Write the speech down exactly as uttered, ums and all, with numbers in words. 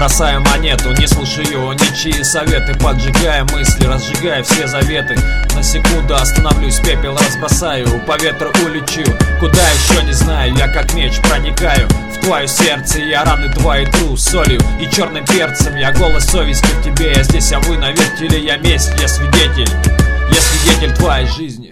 Бросаю монету, не слушаю ничьи советы, поджигая мысли, разжигая все заветы. На секунду остановлюсь, пепел разбросаю, по ветру улечу, куда еще не знаю. Я как меч проникаю в твое сердце, я раны твои тру солью и черным перцем. Я голос совести в тебе, я здесь, а вы на вертеле. Я месть, я свидетель, я свидетель твоей жизни.